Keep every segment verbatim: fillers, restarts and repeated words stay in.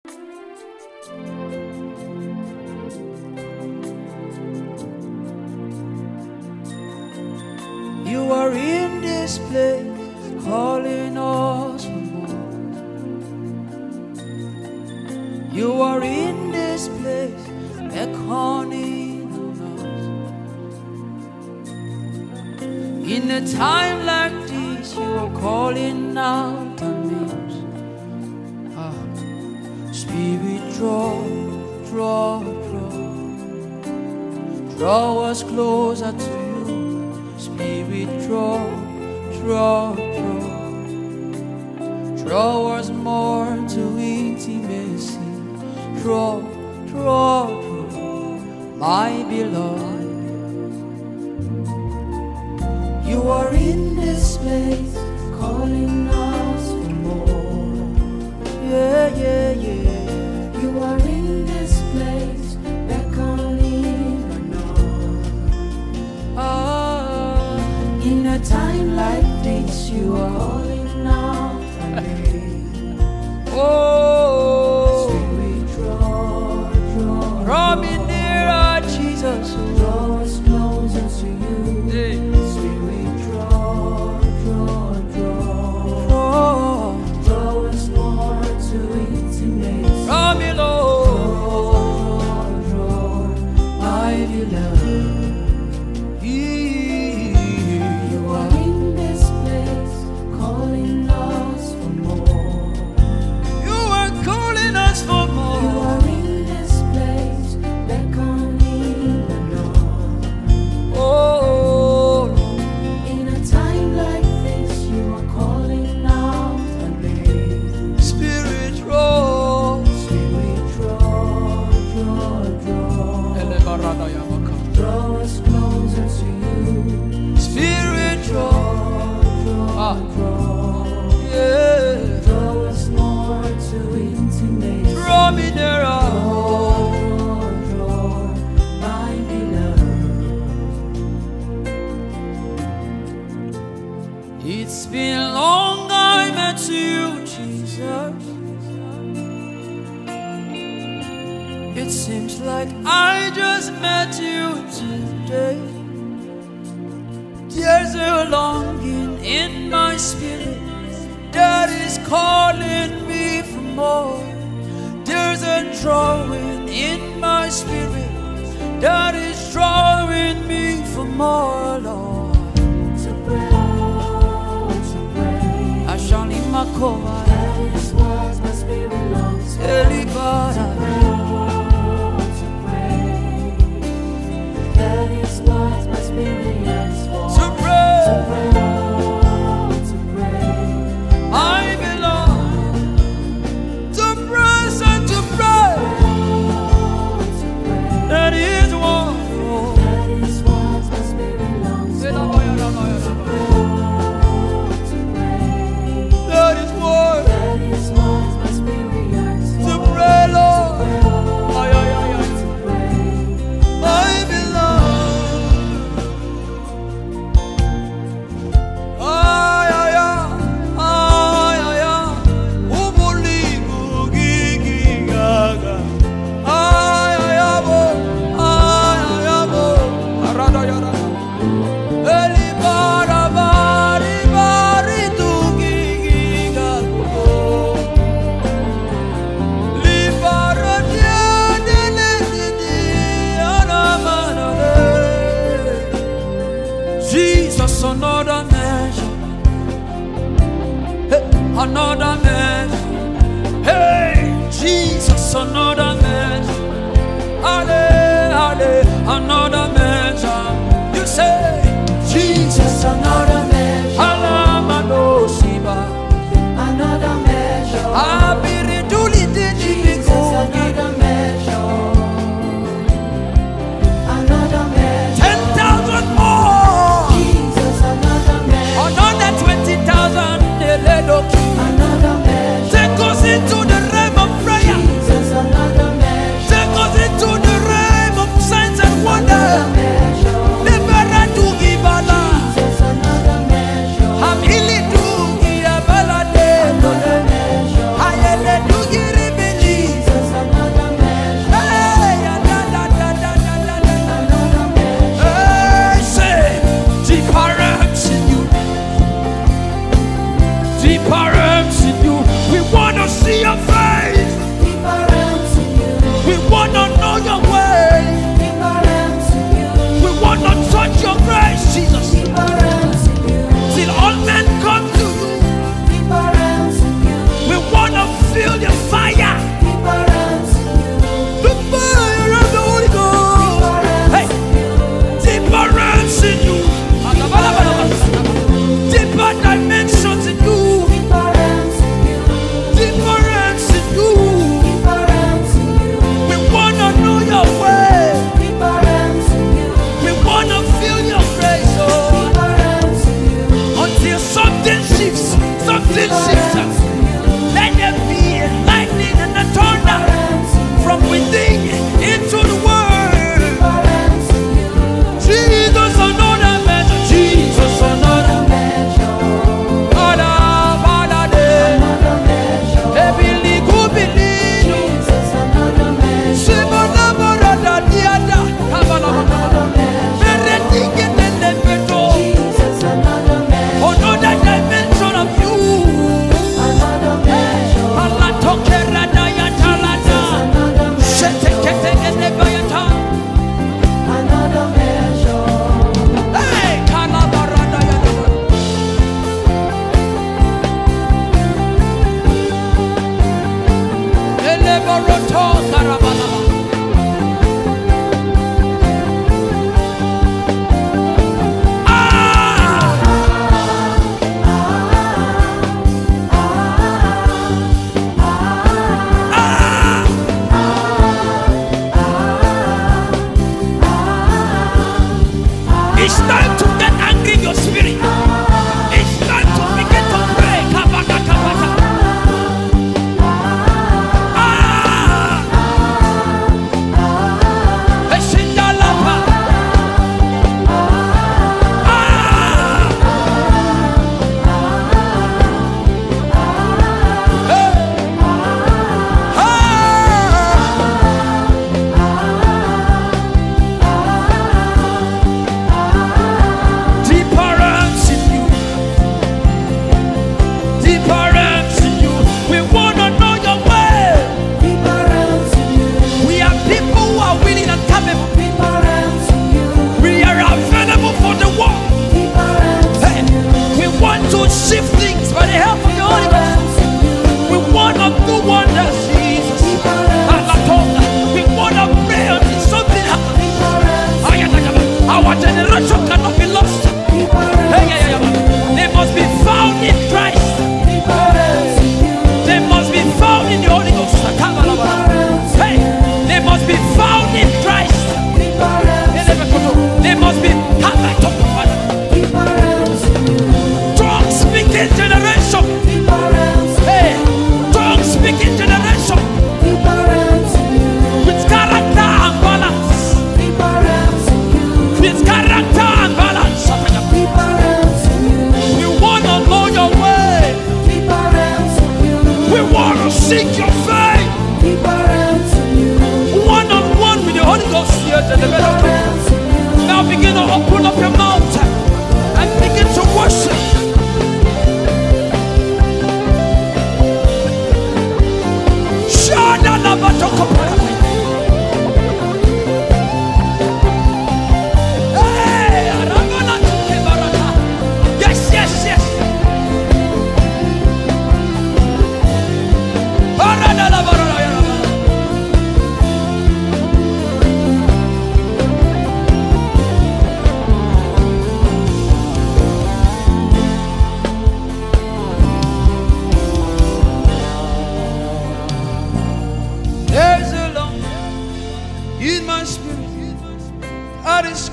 You are in this place, calling us for more. You are in this place, beckoning on us. In a time like this, you are calling out our names. Ah, Spirit, draw, draw, draw, draw us closer to you. Spirit, draw, draw, draw, draw us more to intimacy. Draw, draw, draw, my beloved. You are in this place, calling us for more. Yeah, yeah, yeah. You are in this place, beckoning on us. Ah, In a time like this, you are calling out our name. oh, Spirit, draw, draw, draw me nearer, Jesus. draw us closer to you. Hey. Spirit, draw, draw, draw, Draw, draw us more to intimacy. draw me, Lord, Draw, draw, my beloved. You are in this place, calling us for more. You are calling us for You more. are in this place, beckoning on us. Oh, In a time like this, you are calling out our name. Spirit, draw. Spirit, draw, draw, draw, draw us closer to you. Spirit, draw. Draw, Ah. draw, Yeah. draw us more to intimacy. Draw me nearer. Draw, draw, my beloved. It's been long I met you, Jesus. It seems like I just met you today. There's a longing in my spirit that is calling me for more. There's a drawing in my spirit that is drawing me for more, Lord. To pray, to pray. I shall leave my cover. That is what my spirit longs for. Elibara. To pray. That is what my spirit yearns for. To pray, To pray, to pray. I belong. To press and to pray. To pray. That is what. That is what my spirit longs for. To pray. That is what. That is what my spirit yearns for. To pray, Lord. Ay, ay, ay, ay. To pray. I belong. Ay, ay, ay. Ay, ay, ay. Ubulibu gigigaga. Ay, ay, ay, bo. Ay, ay, ay, bo. Arada, yada. Elibara, bari, bari, tu gigigaga. Libara, diade, lezidi, anamanale. Jesus, another measure. Hey, another measure. Hey, Jesus, another measure. Ale, ale, another measure. You say, Jesus, another measure. Alamano siba. Another measure. Abiri duli didi Jesus, bikogi. another measure. Another measure. Ten thousand more. Jesus, another measure. Another twenty thousand. Another measure. Take us into the realm of prayer. Jesus, another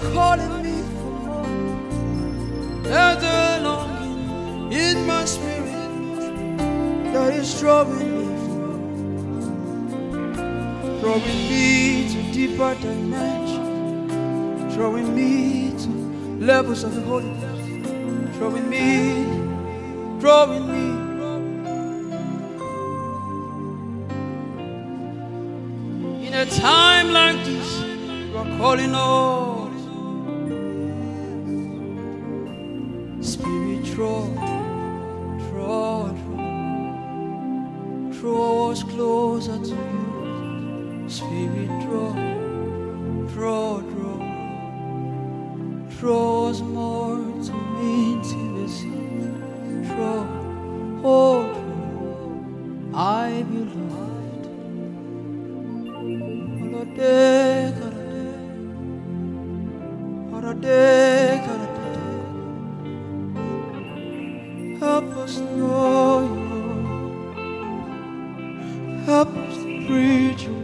calling me for more. There's a longing in my spirit that is drawing me forward, drawing me to deeper dimensions, drawing me to levels of the Holy Ghost, drawing me, drawing me. In a time like this, you are calling us. Spirit, draw, draw, draw, draw us closer to you. Spirit, draw, draw, draw, draw us more to intimacy. Draw, oh, draw, I belong. Help us know you. Help us to preach your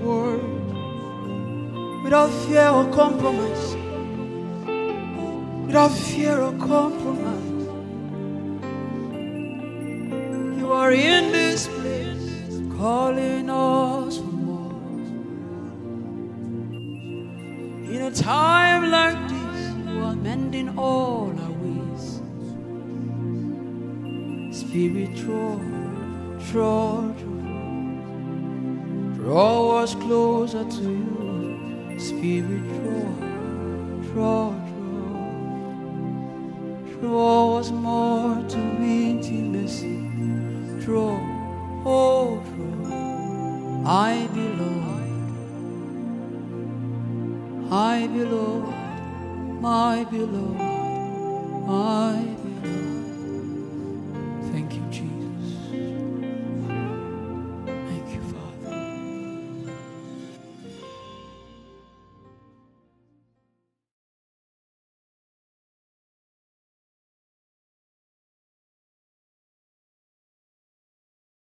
word without fear or compromise. Without fear or compromise. You are in this place, calling us for more. In a time like this, you are mending all our ways. Spirit, draw, draw, draw, draw us closer to you. Spirit, draw, draw, draw, draw us more to intimacy. Draw, oh, draw, I belong, I belong, my beloved, my